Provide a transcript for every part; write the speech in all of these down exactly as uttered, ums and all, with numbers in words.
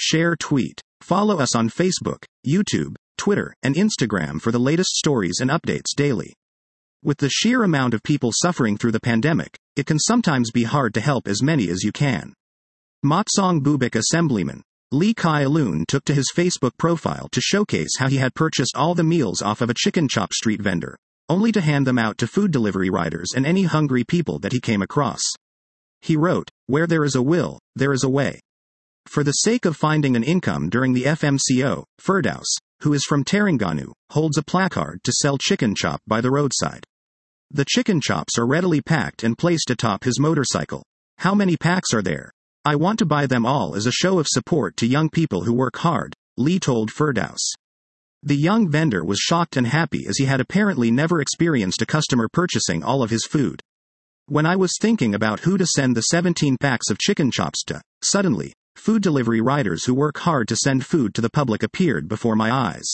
Share tweet. Follow us on Facebook, YouTube, Twitter, and Instagram for the latest stories and updates daily. With the sheer amount of people suffering through the pandemic, it can sometimes be hard to help as many as you can. Matsong Bubik Assemblyman Lee Kai-lun took to his Facebook profile to showcase how he had purchased all the meals off of a chicken chop street vendor, only to hand them out to food delivery riders and any hungry people that he came across. He wrote, "Where there is a will, there is a way." For the sake of finding an income during the F M C O, Firdaus, who is from Terengganu, holds a placard to sell chicken chop by the roadside. The chicken chops are readily packed and placed atop his motorcycle. "How many packs are there? I want to buy them all as a show of support to young people who work hard," Lee told Firdaus. The young vendor was shocked and happy as he had apparently never experienced a customer purchasing all of his food. "When I was thinking about who to send the seventeen packs of chicken chops to, suddenly, food delivery riders who work hard to send food to the public appeared before my eyes.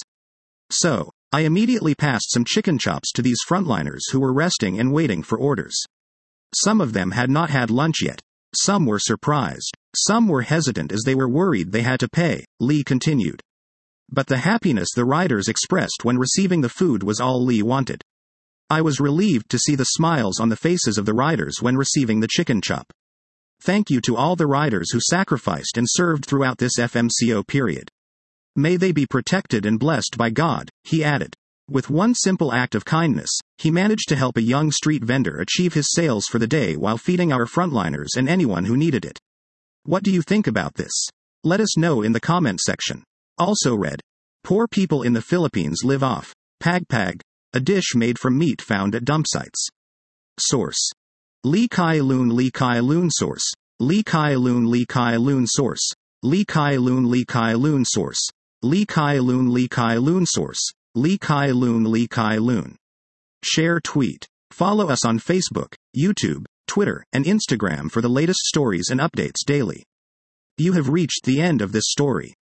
So, I immediately passed some chicken chops to these frontliners who were resting and waiting for orders. Some of them had not had lunch yet. Some were surprised. Some were hesitant as they were worried they had to pay," Lee continued. But the happiness the riders expressed when receiving the food was all Lee wanted. "I was relieved to see the smiles on the faces of the riders when receiving the chicken chop. Thank you to all the riders who sacrificed and served throughout this F M C O period. May they be protected and blessed by God," he added. With one simple act of kindness, he managed to help a young street vendor achieve his sales for the day while feeding our frontliners and anyone who needed it. What do you think about this? Let us know in the comment section. Also read, "Poor people in the Philippines live off pagpag, a dish made from meat found at dump sites." Source: Lee Kai-lun Lee Kai-lun Source: Lee Kai-lun Lee Kai-lun Source: Lee Kai-lun Lee Kai-lun Source: Lee Kai-lun Lee Kai-lun Source: Lee Kai-lun Lee Kai-lun. Share tweet. Follow us on Facebook, YouTube, Twitter, and Instagram for the latest stories and updates daily. You have reached the end of this story.